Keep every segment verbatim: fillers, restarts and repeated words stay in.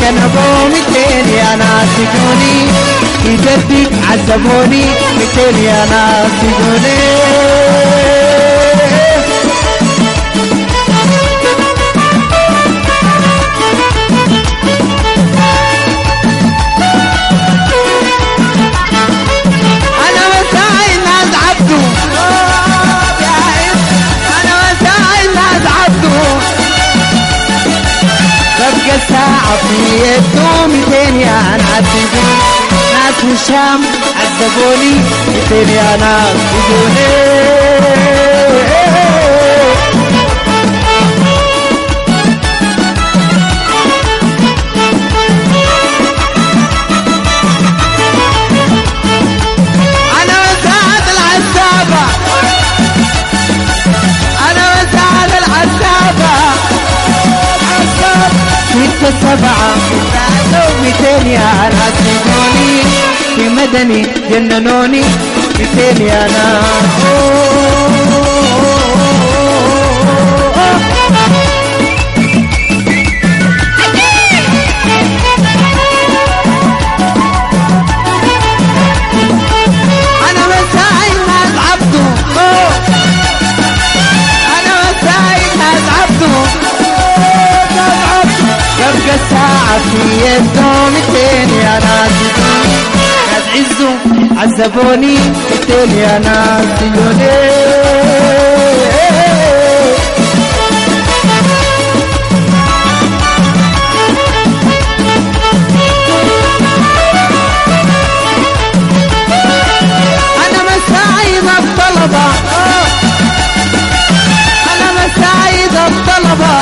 الكنبة ميتين يا ناس سجوني في جدك عذبوني ميتين يا ناس سجوني ساعة في يدو ميتين يا ناس سجوني ناس من الشام عذبوني ميتين يا ناس سجوني أنا وسعد العذابة أنا وسعد العذابة ستة سبعة ميتين يا ناس سجوني في مدني جننوني ميتين يا ناس أنا مساعي ناس عبدو أنا مساعي ناس عبدو يبقى ساعة في يدهم ميتين يا ناس سجوني ناس عزوا عذبوني ميتين يا ناس سجوني أنا مساعيد الطلبة أنا مساعيد الطلبة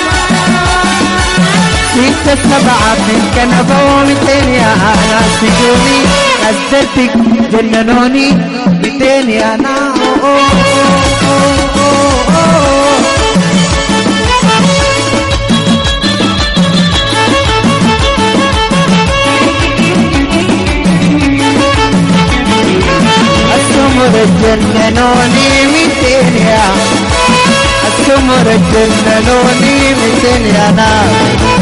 ستة سبعة في الكنبة وميتين يا ناس سجوني نزلتك جننوني ميتين يا ناس السمر جننوني ميتين يا السمر جننوني ميتين يا ناس